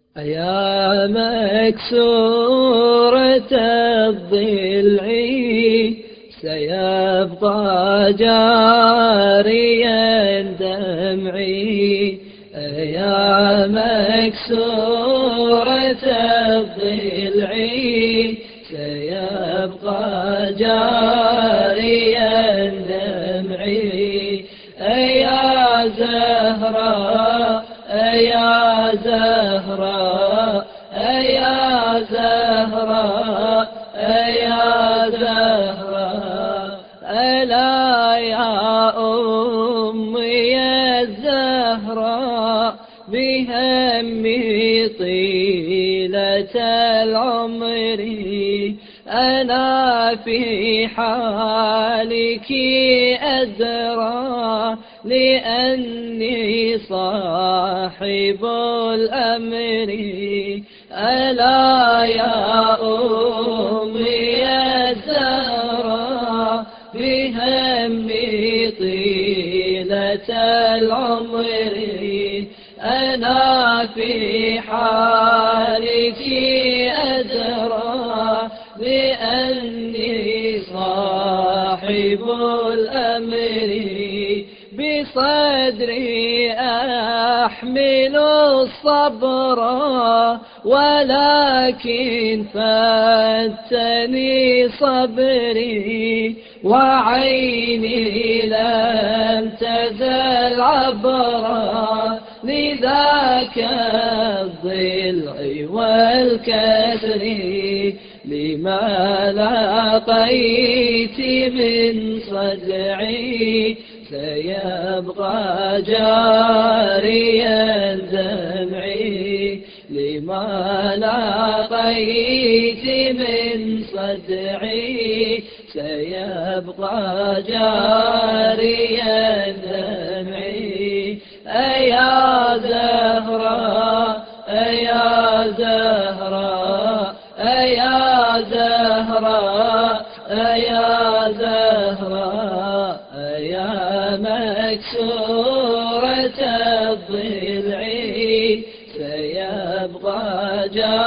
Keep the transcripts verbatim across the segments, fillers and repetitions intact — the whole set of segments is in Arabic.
يا مكسورة الضلع سيبقى جاريا دمعي. يا مكسورة الضلع سيبقى جاريا دمعي. يا زهراء يا زهراء يا زهراء يا زهراء ألا يا أمي الزهراء بهمي طيلة العمر أنا في حالك أدرى لأني صاحب الأمر. ألا يا أمي الزهراء بهمي طيلة العمر أنا في حالك أدرى لأني صاحب الأمر. بصدري أحمل الصبر ولكن فاتني صبري وعيني لم تزل عبرا لذاك الضلع والكسر. لما لاقيت من صدعي سيبقى جاريا دمعي. لما لاقيت من صدعي سيبقى جاريا دمعي. يا زهراء يا زهراء يا زهراء يا زهراء يا مكسورة الضلع سيبقى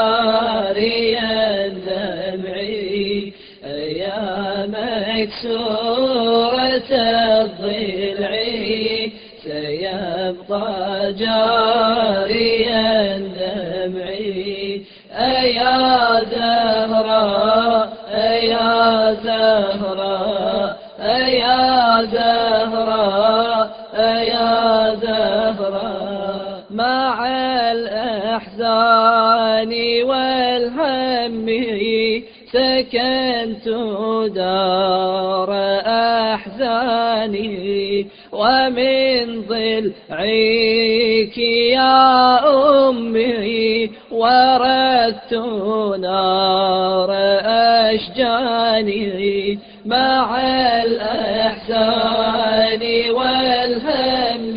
جاريا دمعي. يا مكسورة الضلع سيبقى جاريا دمعي. يا زهراء يا زهراء يا زهراء يا زهراء مع الأحزان والهم سكنت دار أحزاني ومن ضلعك يا أمي وردت نار أشجاني. مع الأحزان والهم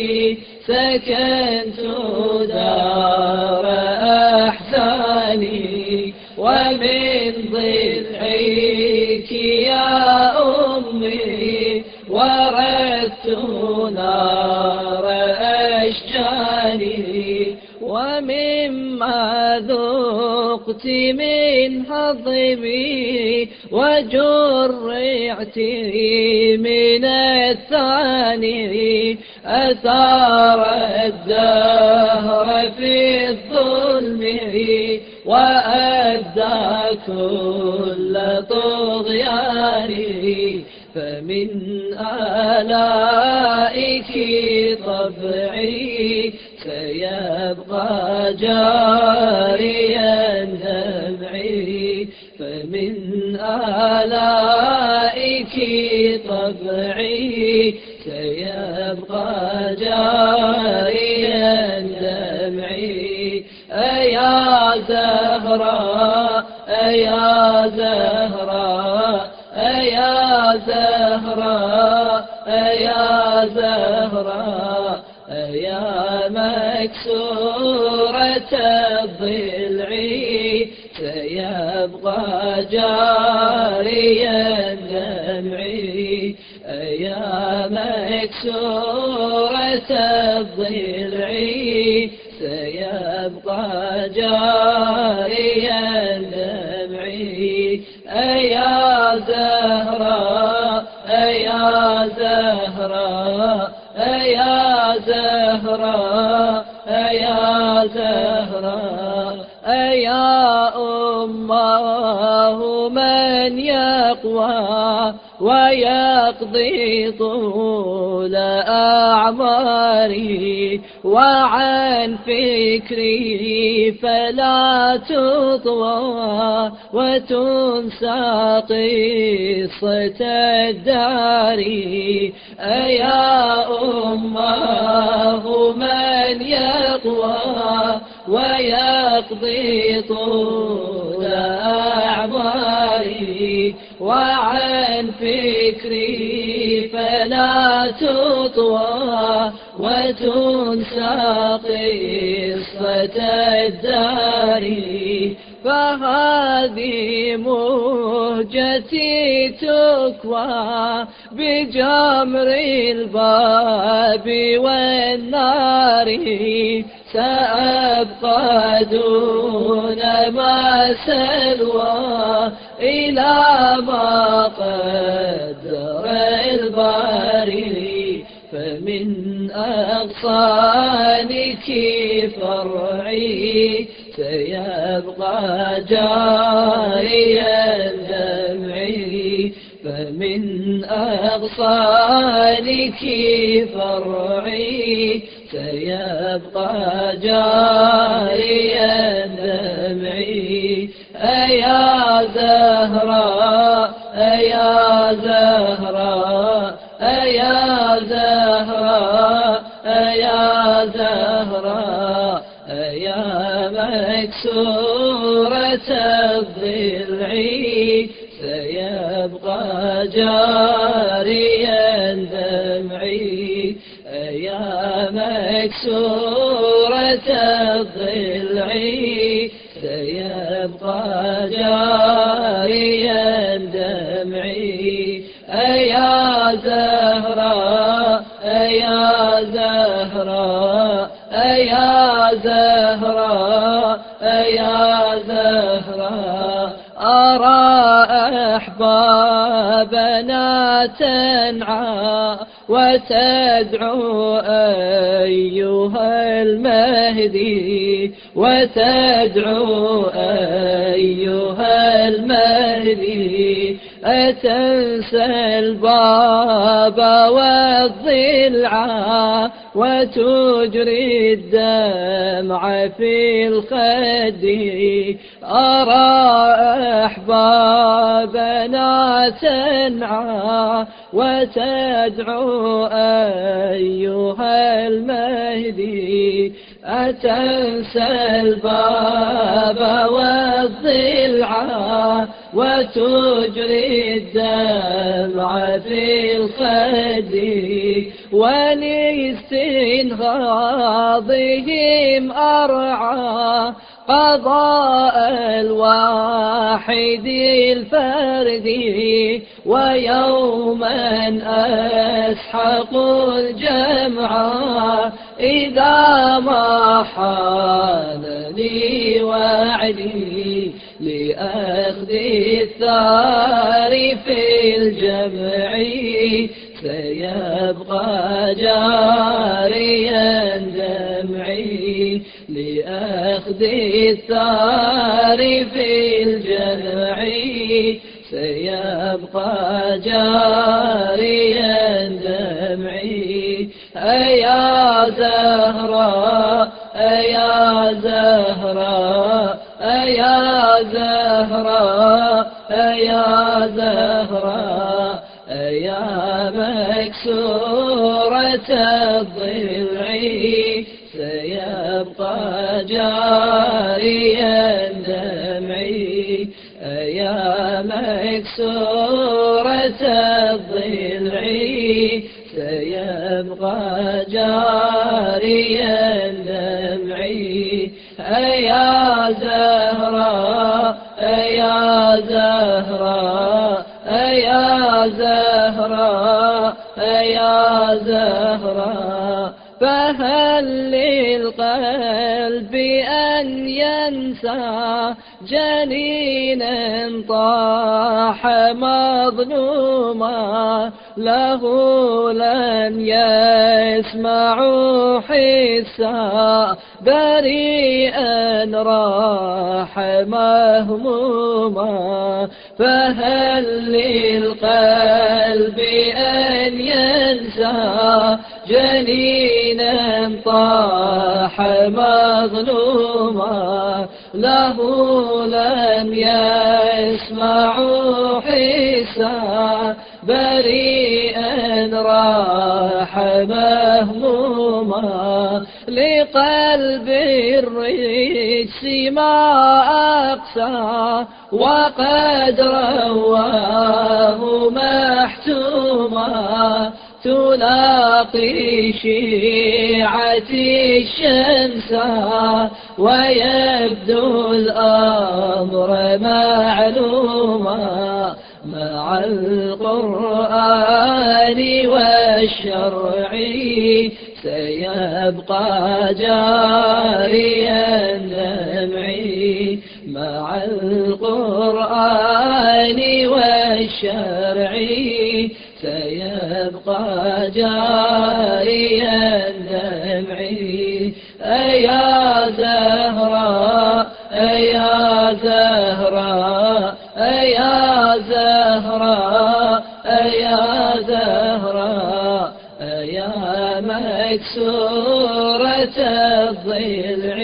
سكنت دار أحزاني ومن ضلعك يا أمي وردت نار أشجاني. ومما ذقت من هضمي وجرعت من الثاني أثار الدهر في الظلم وأدى كل طغياني. فمن آلائك طبعي سيبقى جاريا دمعي. فمن آلائك طبعي سيبقى جاريا دمعي. يا زهراء يا زهراء يا زهراء يا زهراء يا مكسورة الضلع سيبقى جاريا دمعي. يا مكسورة الضلع سيبقى سيبقى جاريا دمعي. يا زهراء يا زهراء يا زهراء يا زهراء يا أماه من يقوى ويقضي طول أعماري، وعن فكري فلا تطوى وتنسى قصة الدار. يا أماه من يقوى ويقضي طول أعماري، وعن فكري فلا تطوى وتنسى قصة الدار. فهذه مهجتي تكوى بجمر الباب والنار، سأبقى دون ما سلوى إلى ما قدر الباري. فمن أغصانك فرعي سيبقى جاريا دمعي. فمن أغصانك فرعي سيبقى جاريا دمعي. يا زهراء يا زهراء يا زهراء يا زهراء يا مكسورة الضلع سيبقى جاريا دمعي. يا مكسورة الضلع سيبقى جاريا دمعي. يا زهراء يا زهراء يا زهراء يا زهراء أرى أحبابنا تنعى وتدعو أيها المهدي، وتدعو أيها المهدي. أتنسى الباب والضلع وتجري الدمع في الخد. أرى أحبابنا تنعى وتدعو أيها المهدي. أتنسى الباب والضلع وتجري الدمع في الخد. ولاستنهاضهم أرعى قضاء الواحد الفردي، ويوما أسحق الجمع إذا ما حان لي وعدي لأخذ الثار في الجمع. سيبقى جاريا دمعي لأخذ الثار في الجمع. سيبقى جاريا دمعي. يا زهراء يا زهراء يا زهراء يا زهراء يا مكسورة الضلع سيبقى جاريا دمعي. يا مكسورة الضلع سيبقى جاريا دمعي. يا زهراء يا زهراء يا زهراء يا زهراء فهل للقلب أن لن ينسى جنين طاح مظلوما، له لن يسمع حسا بريئا راح مهموما. فهل للقلب أن ينسى جنينا طاح مظلوما، له لم يسمع حسا بريئا راح مهموما. لقلب الرجس ما أقسى وقد رواه محتوما، تلاقي شيعتي الشمس ويبدو الأمر معلوما. مع القرآن والشرع سيبقى جاريا دمعي، مع القرآن والشرع سيبقى جاريا دمعي. أيا زهراء أيا زهراء أيا زهراء أيا زهراء أيا مكسورة الضلع،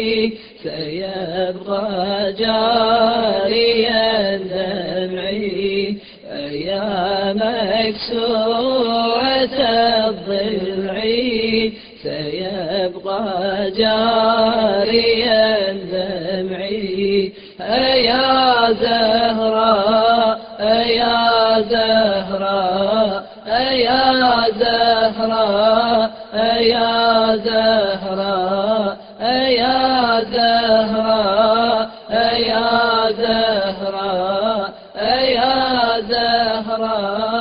سيبقى جاريا دمعي. أيا مكسورة الضلع سيبقى جاريا دمعي. أيا زهراء أيا زهراء أيا زهراء أيا زهراء أيا زهراء أيا زهراء أيا زهراء